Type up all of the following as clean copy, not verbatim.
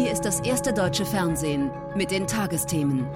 Hier ist das erste deutsche Fernsehen mit den Tagesthemen.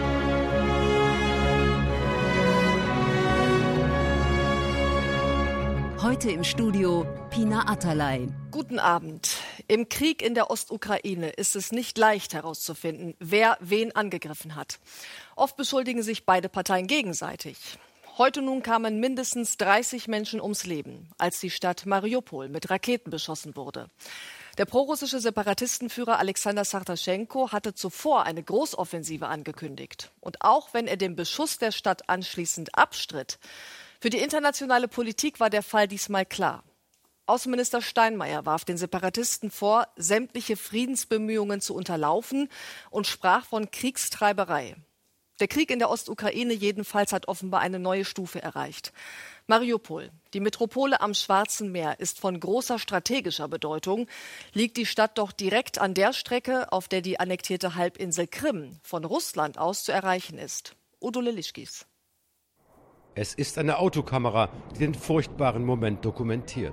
Heute im Studio Pina Atalay. Guten Abend. Im Krieg in der Ostukraine ist es nicht leicht herauszufinden, wer wen angegriffen hat. Oft beschuldigen sich beide Parteien gegenseitig. Heute nun kamen mindestens 30 Menschen ums Leben, als die Stadt Mariupol mit Raketen beschossen wurde. Der prorussische Separatistenführer Alexander Sartaschenko hatte zuvor eine Großoffensive angekündigt. Und auch wenn er den Beschuss der Stadt anschließend abstritt, für die internationale Politik war der Fall diesmal klar. Außenminister Steinmeier warf den Separatisten vor, sämtliche Friedensbemühungen zu unterlaufen und sprach von Kriegstreiberei. Der Krieg in der Ostukraine jedenfalls hat offenbar eine neue Stufe erreicht. Mariupol, die Metropole am Schwarzen Meer, ist von großer strategischer Bedeutung. Liegt die Stadt doch direkt an der Strecke, auf der die annektierte Halbinsel Krim von Russland aus zu erreichen ist. Udo Lilischkis. Es ist eine Autokamera, die den furchtbaren Moment dokumentiert.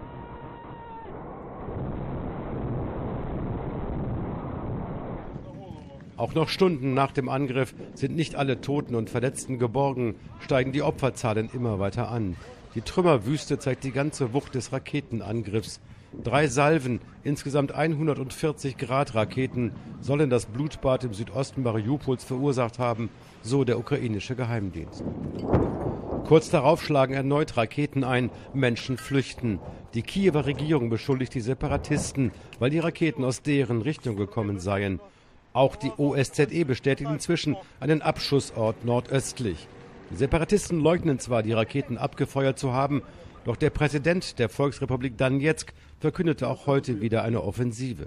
Auch noch Stunden nach dem Angriff sind nicht alle Toten und Verletzten geborgen, steigen die Opferzahlen immer weiter an. Die Trümmerwüste zeigt die ganze Wucht des Raketenangriffs. 3 Salven, insgesamt 140 Grad-Raketen, sollen das Blutbad im Südosten Mariupols verursacht haben, so der ukrainische Geheimdienst. Kurz darauf schlagen erneut Raketen ein, Menschen flüchten. Die Kiewer Regierung beschuldigt die Separatisten, weil die Raketen aus deren Richtung gekommen seien. Auch die OSZE bestätigt inzwischen einen Abschussort nordöstlich. Die Separatisten leugnen zwar, die Raketen abgefeuert zu haben, doch der Präsident der Volksrepublik Donezk verkündete auch heute wieder eine Offensive.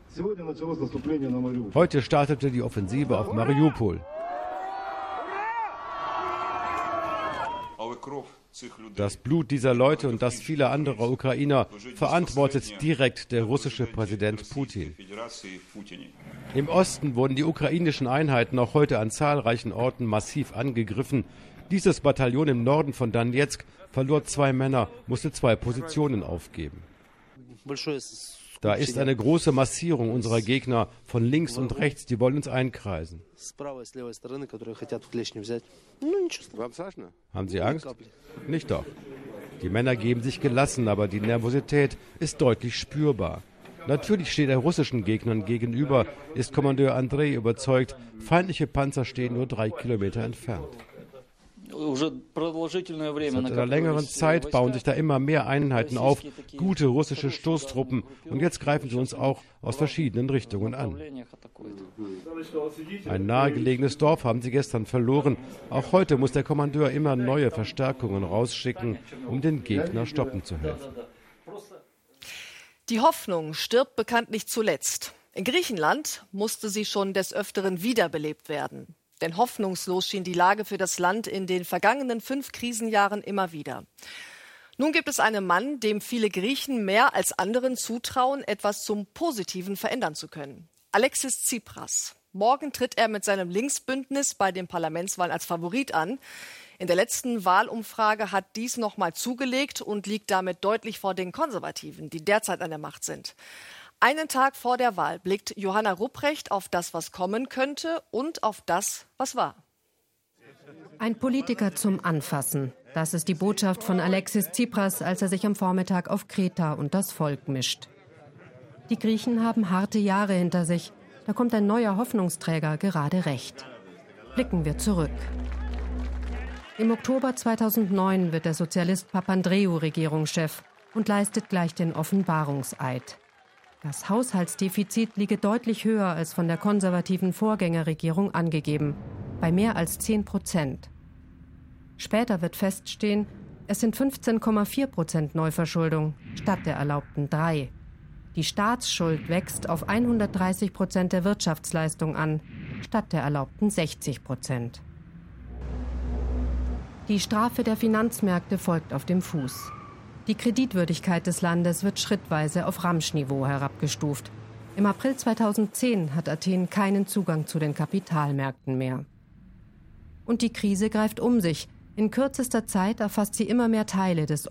Heute startete die Offensive auf Mariupol. Das Blut dieser Leute und das vieler anderer Ukrainer verantwortet direkt der russische Präsident Putin. Im Osten wurden die ukrainischen Einheiten auch heute an zahlreichen Orten massiv angegriffen. Dieses Bataillon im Norden von Donezk verlor 2 Männer, musste 2 Positionen aufgeben. Da ist eine große Massierung unserer Gegner von links und rechts, die wollen uns einkreisen. Haben Sie Angst? Nicht doch. Die Männer geben sich gelassen, aber die Nervosität ist deutlich spürbar. Natürlich steht er russischen Gegnern gegenüber, ist Kommandeur Andrei überzeugt, feindliche Panzer stehen nur 3 Kilometer entfernt. Seit einer längeren Zeit bauen sich da immer mehr Einheiten auf, gute russische Stoßtruppen, und jetzt greifen sie uns auch aus verschiedenen Richtungen an. Ein nahegelegenes Dorf haben sie gestern verloren. Auch heute muss der Kommandeur immer neue Verstärkungen rausschicken, um den Gegner stoppen zu helfen. Die Hoffnung stirbt bekanntlich zuletzt. In Griechenland musste sie schon des Öfteren wiederbelebt werden. Denn hoffnungslos schien die Lage für das Land in den vergangenen 5 Krisenjahren immer wieder. Nun gibt es einen Mann, dem viele Griechen mehr als anderen zutrauen, etwas zum Positiven verändern zu können. Alexis Tsipras. Morgen tritt er mit seinem Linksbündnis bei den Parlamentswahlen als Favorit an. In der letzten Wahlumfrage hat dies nochmal zugelegt und liegt damit deutlich vor den Konservativen, die derzeit an der Macht sind. Einen Tag vor der Wahl blickt Johanna Rupprecht auf das, was kommen könnte, und auf das, was war. Ein Politiker zum Anfassen. Das ist die Botschaft von Alexis Tsipras, als er sich am Vormittag auf Kreta und das Volk mischt. Die Griechen haben harte Jahre hinter sich. Da kommt ein neuer Hoffnungsträger gerade recht. Blicken wir zurück. Im Oktober 2009 wird der Sozialist Papandreou Regierungschef und leistet gleich den Offenbarungseid. Das Haushaltsdefizit liege deutlich höher als von der konservativen Vorgängerregierung angegeben, bei mehr als 10%. Später wird feststehen, es sind 15,4% Neuverschuldung statt der erlaubten 3%. Die Staatsschuld wächst auf 130% der Wirtschaftsleistung an, statt der erlaubten 60%. Die Strafe der Finanzmärkte folgt auf dem Fuß. Die Kreditwürdigkeit des Landes wird schrittweise auf Ramschniveau herabgestuft. Im April 2010 hat Athen keinen Zugang zu den Kapitalmärkten mehr. Und die Krise greift um sich. In kürzester Zeit erfasst sie immer mehr Teile des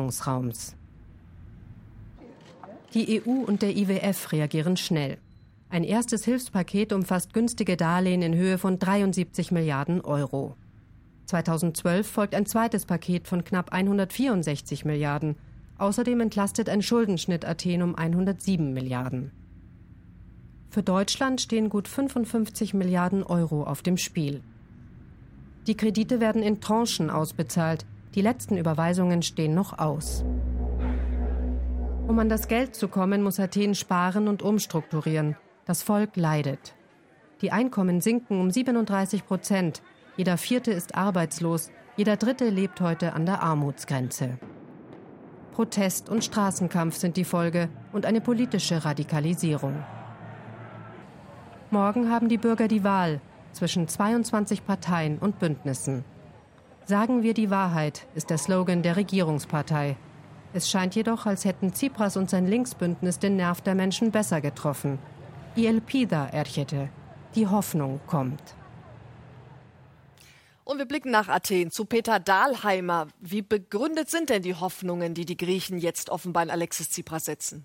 Euro-Währungsraums. Die EU und der IWF reagieren schnell. Ein erstes Hilfspaket umfasst günstige Darlehen in Höhe von 73 Milliarden Euro. 2012 folgt ein zweites Paket von knapp 164 Milliarden. Außerdem entlastet ein Schuldenschnitt Athen um 107 Milliarden. Für Deutschland stehen gut 55 Milliarden Euro auf dem Spiel. Die Kredite werden in Tranchen ausbezahlt. Die letzten Überweisungen stehen noch aus. Um an das Geld zu kommen, muss Athen sparen und umstrukturieren. Das Volk leidet. Die Einkommen sinken um 37%. Jeder Vierte ist arbeitslos. Jeder Dritte lebt heute an der Armutsgrenze. Protest und Straßenkampf sind die Folge und eine politische Radikalisierung. Morgen haben die Bürger die Wahl zwischen 22 Parteien und Bündnissen. Sagen wir die Wahrheit, ist der Slogan der Regierungspartei. Es scheint jedoch, als hätten Tsipras und sein Linksbündnis den Nerv der Menschen besser getroffen. Η ελπίδα έρχεται. Die Hoffnung kommt. Und wir blicken nach Athen zu Peter Dahlheimer. Wie begründet sind denn die Hoffnungen, die die Griechen jetzt offenbar in Alexis Tsipras setzen?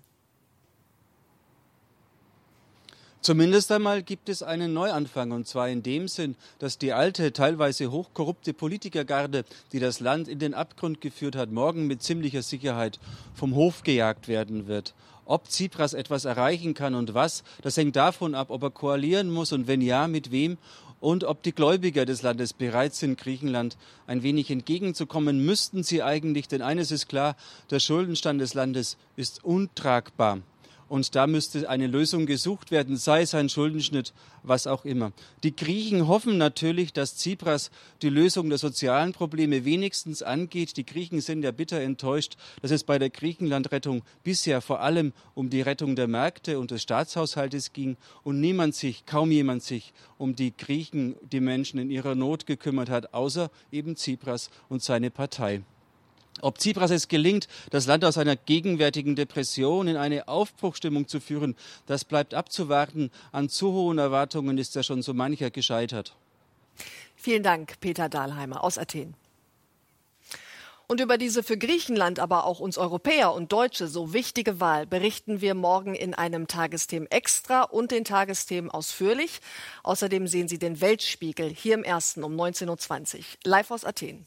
Zumindest einmal gibt es einen Neuanfang, und zwar in dem Sinn, dass die alte, teilweise hochkorrupte Politikergarde, die das Land in den Abgrund geführt hat, morgen mit ziemlicher Sicherheit vom Hof gejagt werden wird. Ob Tsipras etwas erreichen kann und was, das hängt davon ab, ob er koalieren muss und wenn ja, mit wem. Und ob die Gläubiger des Landes bereit sind, Griechenland ein wenig entgegenzukommen, müssten sie eigentlich. Denn eines ist klar, der Schuldenstand des Landes ist untragbar. Und da müsste eine Lösung gesucht werden, sei es ein Schuldenschnitt, was auch immer. Die Griechen hoffen natürlich, dass Tsipras die Lösung der sozialen Probleme wenigstens angeht. Die Griechen sind ja bitter enttäuscht, dass es bei der Griechenlandrettung bisher vor allem um die Rettung der Märkte und des Staatshaushaltes ging und kaum jemand sich um die Griechen, die Menschen in ihrer Not gekümmert hat, außer eben Tsipras und seine Partei. Ob Tsipras es gelingt, das Land aus einer gegenwärtigen Depression in eine Aufbruchsstimmung zu führen, das bleibt abzuwarten. An zu hohen Erwartungen ist ja schon so mancher gescheitert. Vielen Dank, Peter Dahlheimer aus Athen. Und über diese für Griechenland, aber auch uns Europäer und Deutsche so wichtige Wahl berichten wir morgen in einem Tagesthemen Extra und den Tagesthemen ausführlich. Außerdem sehen Sie den Weltspiegel hier im Ersten um 19.20 Uhr, live aus Athen.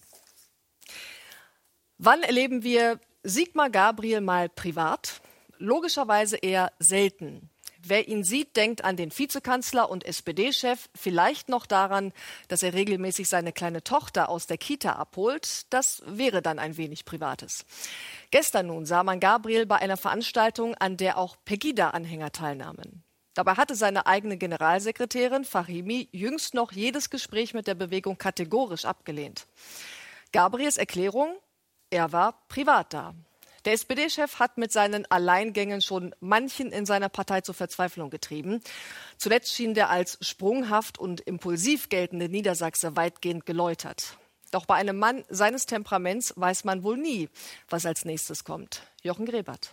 Wann erleben wir Sigmar Gabriel mal privat? Logischerweise eher selten. Wer ihn sieht, denkt an den Vizekanzler und SPD-Chef, vielleicht noch daran, dass er regelmäßig seine kleine Tochter aus der Kita abholt. Das wäre dann ein wenig Privates. Gestern nun sah man Gabriel bei einer Veranstaltung, an der auch Pegida-Anhänger teilnahmen. Dabei hatte seine eigene Generalsekretärin Fahimi jüngst noch jedes Gespräch mit der Bewegung kategorisch abgelehnt. Gabriels Erklärung: Er war privat da. Der SPD-Chef hat mit seinen Alleingängen schon manchen in seiner Partei zur Verzweiflung getrieben. Zuletzt schien der als sprunghaft und impulsiv geltende Niedersachse weitgehend geläutert. Doch bei einem Mann seines Temperaments weiß man wohl nie, was als nächstes kommt. Jochen Grebert.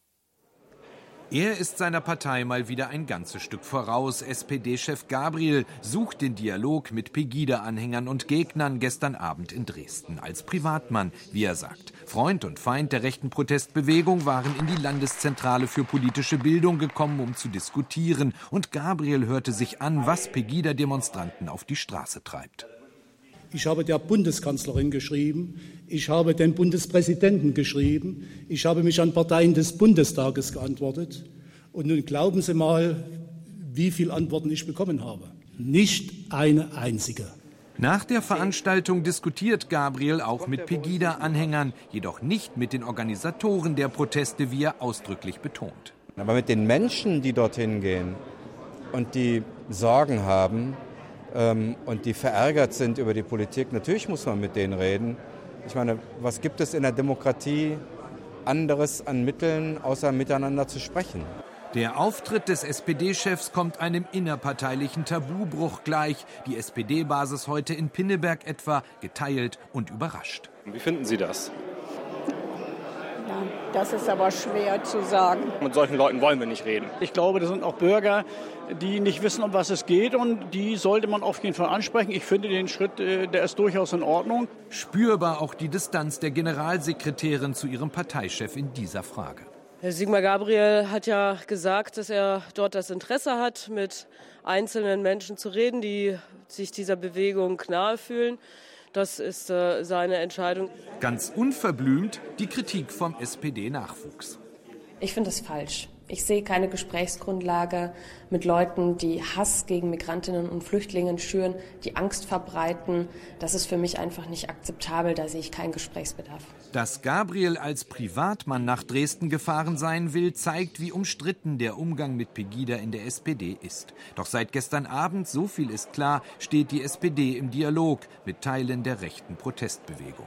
Er ist seiner Partei mal wieder ein ganzes Stück voraus. SPD-Chef Gabriel sucht den Dialog mit Pegida-Anhängern und Gegnern gestern Abend in Dresden. Als Privatmann, wie er sagt. Freund und Feind der rechten Protestbewegung waren in die Landeszentrale für politische Bildung gekommen, um zu diskutieren. Und Gabriel hörte sich an, was Pegida-Demonstranten auf die Straße treibt. Ich habe der Bundeskanzlerin geschrieben, ich habe den Bundespräsidenten geschrieben, ich habe mich an Parteien des Bundestages geantwortet. Und nun glauben Sie mal, wie viele Antworten ich bekommen habe. Nicht eine einzige. Nach der Veranstaltung diskutiert Gabriel auch mit Pegida-Anhängern, jedoch nicht mit den Organisatoren der Proteste, wie er ausdrücklich betont. Aber mit den Menschen, die dorthin gehen und die Sorgen haben, und die verärgert sind über die Politik, natürlich muss man mit denen reden. Ich meine, was gibt es in der Demokratie anderes an Mitteln, außer miteinander zu sprechen? Der Auftritt des SPD-Chefs kommt einem innerparteilichen Tabubruch gleich. Die SPD-Basis heute in Pinneberg etwa geteilt und überrascht. Wie finden Sie das? Ja, das ist aber schwer zu sagen. Mit solchen Leuten wollen wir nicht reden. Ich glaube, das sind auch Bürger, die nicht wissen, um was es geht, und die sollte man auf jeden Fall ansprechen. Ich finde den Schritt, der ist durchaus in Ordnung. Spürbar auch die Distanz der Generalsekretärin zu ihrem Parteichef in dieser Frage. Sigmar Gabriel hat ja gesagt, dass er dort das Interesse hat, mit einzelnen Menschen zu reden, die sich dieser Bewegung nahe fühlen. Das ist seine Entscheidung. Ganz unverblümt die Kritik vom SPD-Nachwuchs. Ich finde es falsch. Ich sehe keine Gesprächsgrundlage mit Leuten, die Hass gegen Migrantinnen und Flüchtlinge schüren, die Angst verbreiten. Das ist für mich einfach nicht akzeptabel. Da sehe ich keinen Gesprächsbedarf. Dass Gabriel als Privatmann nach Dresden gefahren sein will, zeigt, wie umstritten der Umgang mit Pegida in der SPD ist. Doch seit gestern Abend, so viel ist klar, steht die SPD im Dialog mit Teilen der rechten Protestbewegung.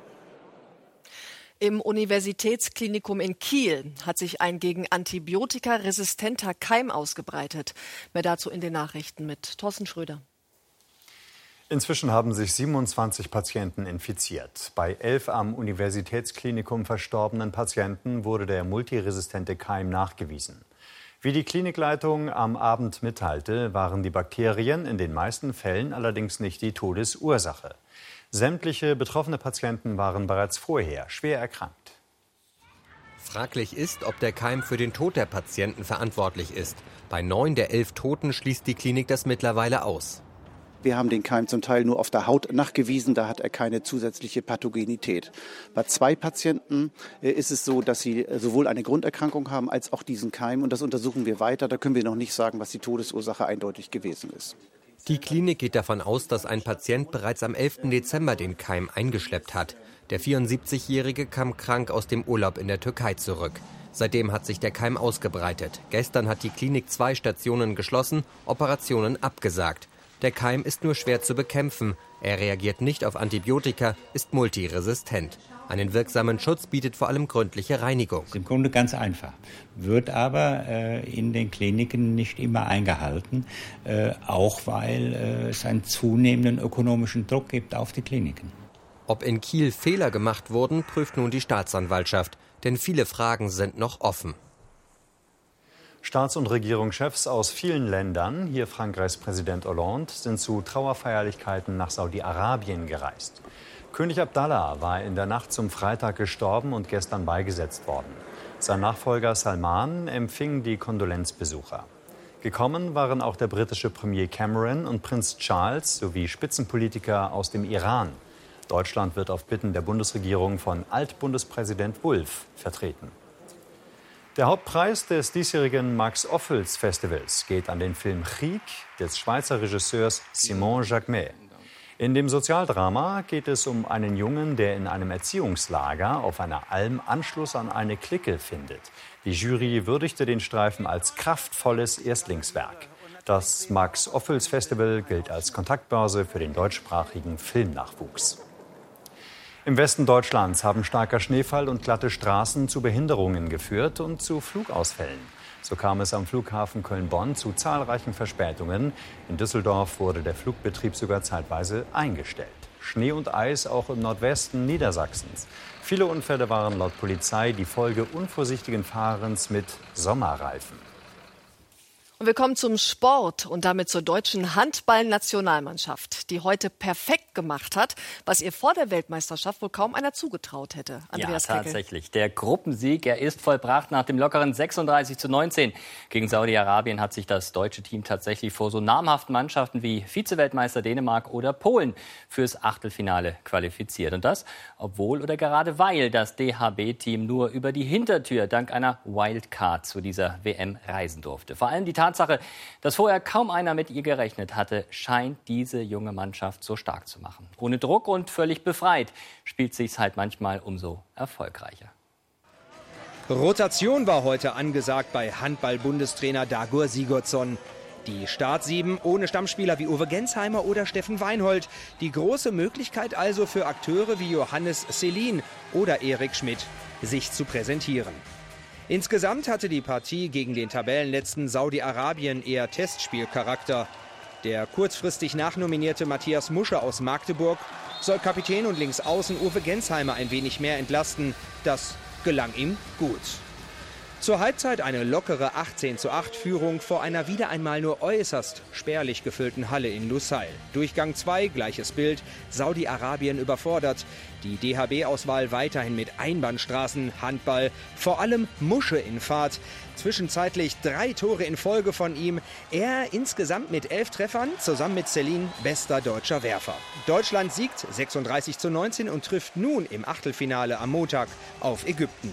Im Universitätsklinikum in Kiel hat sich ein gegen Antibiotika resistenter Keim ausgebreitet. Mehr dazu in den Nachrichten mit Thorsten Schröder. Inzwischen haben sich 27 Patienten infiziert. Bei 11 am Universitätsklinikum verstorbenen Patienten wurde der multiresistente Keim nachgewiesen. Wie die Klinikleitung am Abend mitteilte, waren die Bakterien in den meisten Fällen allerdings nicht die Todesursache. Sämtliche betroffene Patienten waren bereits vorher schwer erkrankt. Fraglich ist, ob der Keim für den Tod der Patienten verantwortlich ist. Bei 9 der 11 Toten schließt die Klinik das mittlerweile aus. Wir haben den Keim zum Teil nur auf der Haut nachgewiesen, da hat er keine zusätzliche Pathogenität. Bei 2 Patienten ist es so, dass sie sowohl eine Grunderkrankung haben als auch diesen Keim. Und das untersuchen wir weiter. Da können wir noch nicht sagen, was die Todesursache eindeutig gewesen ist. Die Klinik geht davon aus, dass ein Patient bereits am 11. Dezember den Keim eingeschleppt hat. Der 74-Jährige kam krank aus dem Urlaub in der Türkei zurück. Seitdem hat sich der Keim ausgebreitet. Gestern hat die Klinik 2 Stationen geschlossen, Operationen abgesagt. Der Keim ist nur schwer zu bekämpfen. Er reagiert nicht auf Antibiotika, ist multiresistent. Einen wirksamen Schutz bietet vor allem gründliche Reinigung. Im Grunde ganz einfach, wird aber in den Kliniken nicht immer eingehalten, auch weil es einen zunehmenden ökonomischen Druck gibt auf die Kliniken. Ob in Kiel Fehler gemacht wurden, prüft nun die Staatsanwaltschaft, denn viele Fragen sind noch offen. Staats- und Regierungschefs aus vielen Ländern, hier Frankreichs Präsident Hollande, sind zu Trauerfeierlichkeiten nach Saudi-Arabien gereist. König Abdallah war in der Nacht zum Freitag gestorben und gestern beigesetzt worden. Sein Nachfolger Salman empfing die Kondolenzbesucher. Gekommen waren auch der britische Premier Cameron und Prinz Charles sowie Spitzenpolitiker aus dem Iran. Deutschland wird auf Bitten der Bundesregierung von Altbundespräsident Wulff vertreten. Der Hauptpreis des diesjährigen Max-Ophüls-Festivals geht an den Film Krieg des Schweizer Regisseurs Simon Jacquemet. In dem Sozialdrama geht es um einen Jungen, der in einem Erziehungslager auf einer Alm Anschluss an eine Clique findet. Die Jury würdigte den Streifen als kraftvolles Erstlingswerk. Das Max-Ophüls-Festival gilt als Kontaktbörse für den deutschsprachigen Filmnachwuchs. Im Westen Deutschlands haben starker Schneefall und glatte Straßen zu Behinderungen geführt und zu Flugausfällen. So kam es am Flughafen Köln-Bonn zu zahlreichen Verspätungen. In Düsseldorf wurde der Flugbetrieb sogar zeitweise eingestellt. Schnee und Eis auch im Nordwesten Niedersachsens. Viele Unfälle waren laut Polizei die Folge unvorsichtigen Fahrens mit Sommerreifen. Und wir kommen zum Sport und damit zur deutschen Handball-Nationalmannschaft, die heute perfekt gemacht hat, was ihr vor der Weltmeisterschaft wohl kaum einer zugetraut hätte. Andreas Ja, tatsächlich. Der Gruppensieg, er ist vollbracht nach dem lockeren 36:19. Gegen Saudi-Arabien hat sich das deutsche Team tatsächlich vor so namhaften Mannschaften wie Vizeweltmeister Dänemark oder Polen fürs Achtelfinale qualifiziert. Und das, obwohl oder gerade weil das DHB-Team nur über die Hintertür dank einer Wildcard zu dieser WM reisen durfte. Vor allem die Tatsache, dass vorher kaum einer mit ihr gerechnet hatte, scheint diese junge Mannschaft so stark zu machen. Ohne Druck und völlig befreit spielt sich's halt manchmal umso erfolgreicher. Rotation war heute angesagt bei Handball-Bundestrainer Dagur Sigurdsson. Die Startsieben ohne Stammspieler wie Uwe Gensheimer oder Steffen Weinhold. Die große Möglichkeit also für Akteure wie Johannes Selin oder Erik Schmidt, sich zu präsentieren. Insgesamt hatte die Partie gegen den Tabellenletzten Saudi-Arabien eher Testspielcharakter. Der kurzfristig nachnominierte Matthias Musche aus Magdeburg soll Kapitän und Linksaußen Uwe Gensheimer ein wenig mehr entlasten. Das gelang ihm gut. Zur Halbzeit eine lockere 18:8 Führung vor einer wieder einmal nur äußerst spärlich gefüllten Halle in Lusail. Durchgang 2, gleiches Bild, Saudi-Arabien überfordert. Die DHB-Auswahl weiterhin mit Einbahnstraßen, Handball, vor allem Musche in Fahrt. Zwischenzeitlich 3 Tore in Folge von ihm. Er insgesamt mit 11 Treffern, zusammen mit Celine bester deutscher Werfer. Deutschland siegt 36:19 und trifft nun im Achtelfinale am Montag auf Ägypten.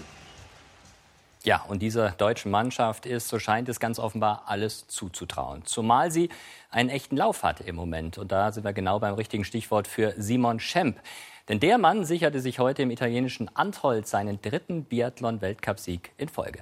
Ja, und dieser deutschen Mannschaft ist, so scheint es ganz offenbar, alles zuzutrauen. Zumal sie einen echten Lauf hat im Moment. Und da sind wir genau beim richtigen Stichwort für Simon Schemp. Denn der Mann sicherte sich heute im italienischen Antholz seinen 3. Biathlon-Weltcupsieg in Folge.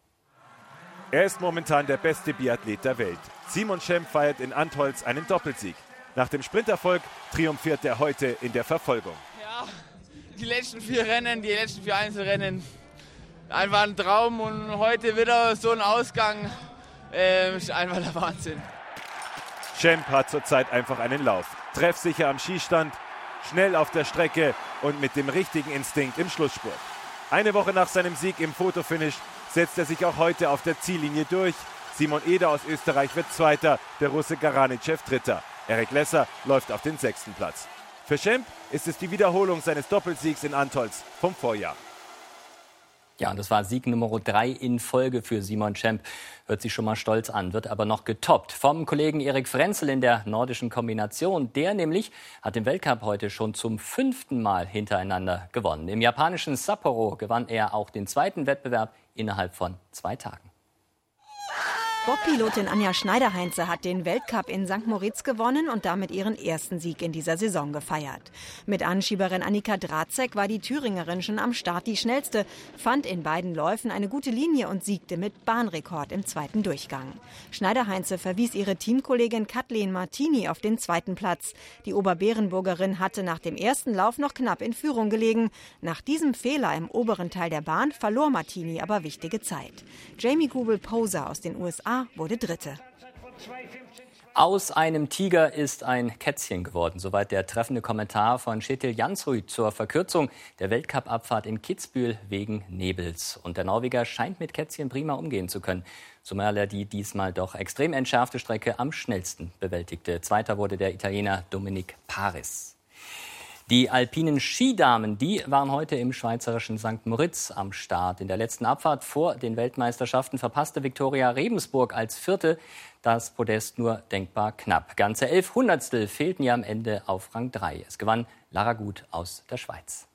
Er ist momentan der beste Biathlet der Welt. Simon Schemp feiert in Antholz einen Doppelsieg. Nach dem Sprinterfolg triumphiert er heute in der Verfolgung. Ja, die letzten 4 Rennen, die letzten 4 Einzelrennen. Einfach ein Traum und heute wieder so ein Ausgang, ist einfach der Wahnsinn. Schemp hat zurzeit einfach einen Lauf. Treffsicher am Schießstand, schnell auf der Strecke und mit dem richtigen Instinkt im Schlussspurt. Eine Woche nach seinem Sieg im Fotofinish setzt er sich auch heute auf der Ziellinie durch. Simon Eder aus Österreich wird Zweiter, der Russe Garanitschew Dritter. Erik Lesser läuft auf den 6. Platz. Für Schemp ist es die Wiederholung seines Doppelsiegs in Antholz vom Vorjahr. Ja, und das war Sieg Nummer 3 in Folge für Simon Schemp. Hört sich schon mal stolz an, wird aber noch getoppt vom Kollegen Erik Frenzel in der nordischen Kombination. Der nämlich hat den Weltcup heute schon zum 5. Mal hintereinander gewonnen. Im japanischen Sapporo gewann er auch den 2. Wettbewerb innerhalb von 2 Tagen. Bobpilotin Anja Schneider-Heinze hat den Weltcup in St. Moritz gewonnen und damit ihren ersten Sieg in dieser Saison gefeiert. Mit Anschieberin Annika Dracek war die Thüringerin schon am Start die schnellste, fand in beiden Läufen eine gute Linie und siegte mit Bahnrekord im 2. Durchgang. Schneider-Heinze verwies ihre Teamkollegin Kathleen Martini auf den 2. Platz. Die Oberberenburgerin hatte nach dem ersten Lauf noch knapp in Führung gelegen. Nach diesem Fehler im oberen Teil der Bahn verlor Martini aber wichtige Zeit. Jamie Gubel-Poser aus den USA wurde Dritte. Aus einem Tiger ist ein Kätzchen geworden. Soweit der treffende Kommentar von Kjetil Jansrud zur Verkürzung der Weltcup-Abfahrt in Kitzbühel wegen Nebels. Und der Norweger scheint mit Kätzchen prima umgehen zu können, zumal er die diesmal doch extrem entschärfte Strecke am schnellsten bewältigte. Zweiter wurde der Italiener Dominic Paris. Die alpinen Skidamen, die waren heute im schweizerischen St. Moritz am Start. In der letzten Abfahrt vor den Weltmeisterschaften verpasste Viktoria Rebensburg als Vierte das Podest nur denkbar knapp. Ganze 11 Hundertstel fehlten ihr am Ende auf Rang 3. Es gewann Lara Gut aus der Schweiz.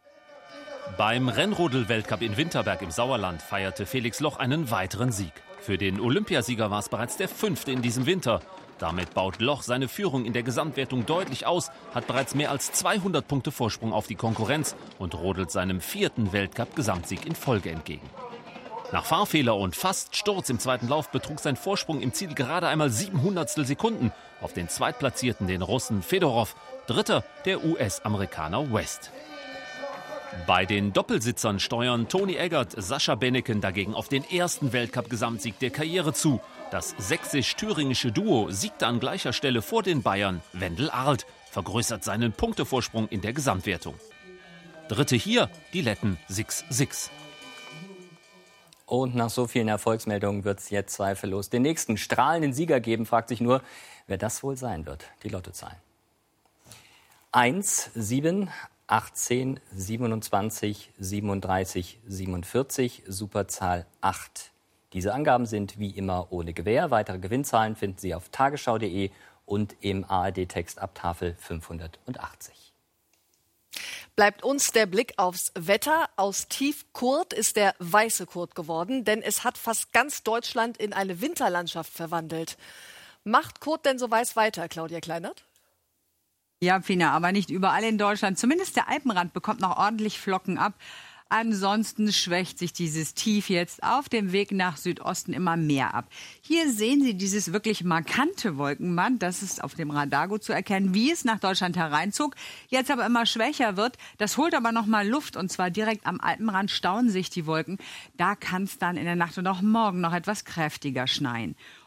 Beim Rennrodel-Weltcup in Winterberg im Sauerland feierte Felix Loch einen weiteren Sieg. Für den Olympiasieger war es bereits der 5. in diesem Winter. Damit baut Loch seine Führung in der Gesamtwertung deutlich aus, hat bereits mehr als 200 Punkte Vorsprung auf die Konkurrenz und rodelt seinem 4. Weltcup-Gesamtsieg in Folge entgegen. Nach Fahrfehler und fast Sturz im 2. Lauf betrug sein Vorsprung im Ziel gerade einmal 700 Sekunden auf den Zweitplatzierten, den Russen Fedorov, Dritter der US-Amerikaner West. Bei den Doppelsitzern steuern Toni Eggert, Sascha Benneken dagegen auf den 1. Weltcup-Gesamtsieg der Karriere zu. Das sächsisch-thüringische Duo siegte an gleicher Stelle vor den Bayern Wendel Arlt, vergrößert seinen Punktevorsprung in der Gesamtwertung. Dritte hier die Letten Six Six. Und nach so vielen Erfolgsmeldungen wird es jetzt zweifellos den nächsten strahlenden Sieger geben. Fragt sich nur, wer das wohl sein wird. Die Lottozahlen. 1, 7, 18, 27, 37, 47, Superzahl 8. Diese Angaben sind wie immer ohne Gewähr. Weitere Gewinnzahlen finden Sie auf tagesschau.de und im ARD-Text ab Tafel 580. Bleibt uns der Blick aufs Wetter. Aus Tiefkurt ist der weiße Kurt geworden, denn es hat fast ganz Deutschland in eine Winterlandschaft verwandelt. Macht Kurt denn so weiß weiter, Claudia Kleinert? Ja, Pina, aber nicht überall in Deutschland. Zumindest der Alpenrand bekommt noch ordentlich Flocken ab. Ansonsten schwächt sich dieses Tief jetzt auf dem Weg nach Südosten immer mehr ab. Hier sehen Sie dieses wirklich markante Wolkenband. Das ist auf dem Radar gut zu erkennen, wie es nach Deutschland hereinzog. Jetzt aber immer schwächer wird. Das holt aber noch mal Luft. Und zwar direkt am Alpenrand stauen sich die Wolken. Da kann es dann in der Nacht und auch morgen noch etwas kräftiger schneien.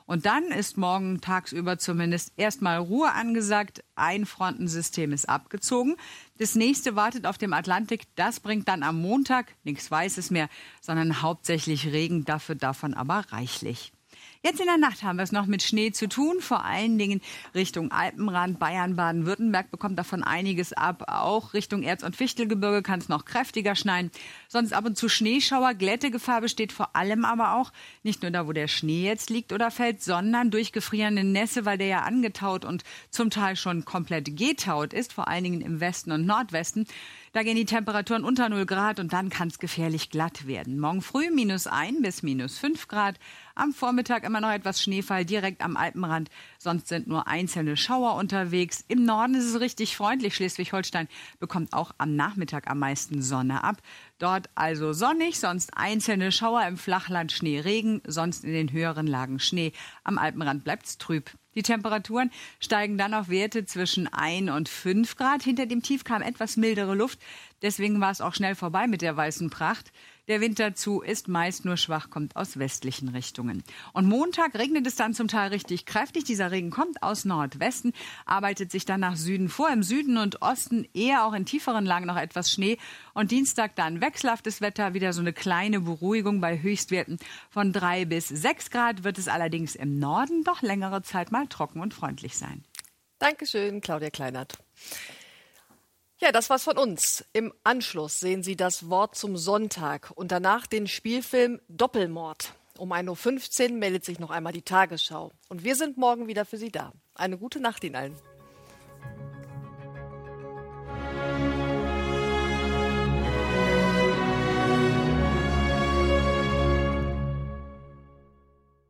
Und dann ist morgen tagsüber zumindest erstmal Ruhe angesagt. Ein Frontensystem ist abgezogen. Das nächste wartet auf dem Atlantik. Das bringt dann am Montag nichts Weißes mehr, sondern hauptsächlich Regen, dafür davon aber reichlich. Jetzt in der Nacht haben wir es noch mit Schnee zu tun, vor allen Dingen Richtung Alpenrand, Bayern, Baden-Württemberg bekommt davon einiges ab. Auch Richtung Erz- und Fichtelgebirge kann es noch kräftiger schneien. Sonst ab und zu Schneeschauer, Glättegefahr besteht vor allem aber auch nicht nur da, wo der Schnee jetzt liegt oder fällt, sondern durch gefrierende Nässe, weil der ja angetaut und zum Teil schon komplett getaut ist, vor allen Dingen im Westen und Nordwesten. Da gehen die Temperaturen unter 0 Grad und dann kann es gefährlich glatt werden. Morgen früh -1 bis -5 Grad. Am Vormittag immer noch etwas Schneefall direkt am Alpenrand. Sonst sind nur einzelne Schauer unterwegs. Im Norden ist es richtig freundlich. Schleswig-Holstein bekommt auch am Nachmittag am meisten Sonne ab. Dort also sonnig, sonst einzelne Schauer, im Flachland Schneeregen, sonst in den höheren Lagen Schnee. Am Alpenrand bleibt's trüb. Die Temperaturen steigen dann auf Werte zwischen 1 und 5 Grad. Hinter dem Tief kam etwas mildere Luft. Deswegen war es auch schnell vorbei mit der weißen Pracht. Der Wind dazu ist meist nur schwach, kommt aus westlichen Richtungen. Und Montag regnet es dann zum Teil richtig kräftig. Dieser Regen kommt aus Nordwesten, arbeitet sich dann nach Süden vor. Im Süden und Osten eher auch in tieferen Lagen noch etwas Schnee. Und Dienstag dann wechselhaftes Wetter, wieder so eine kleine Beruhigung bei Höchstwerten von 3 bis 6 Grad. Wird es allerdings im Norden doch längere Zeit mal trocken und freundlich sein. Dankeschön, Claudia Kleinert. Ja, das war's von uns. Im Anschluss sehen Sie das Wort zum Sonntag und danach den Spielfilm Doppelmord. Um 1.15 Uhr meldet sich noch einmal die Tagesschau. Und wir sind morgen wieder für Sie da. Eine gute Nacht Ihnen allen.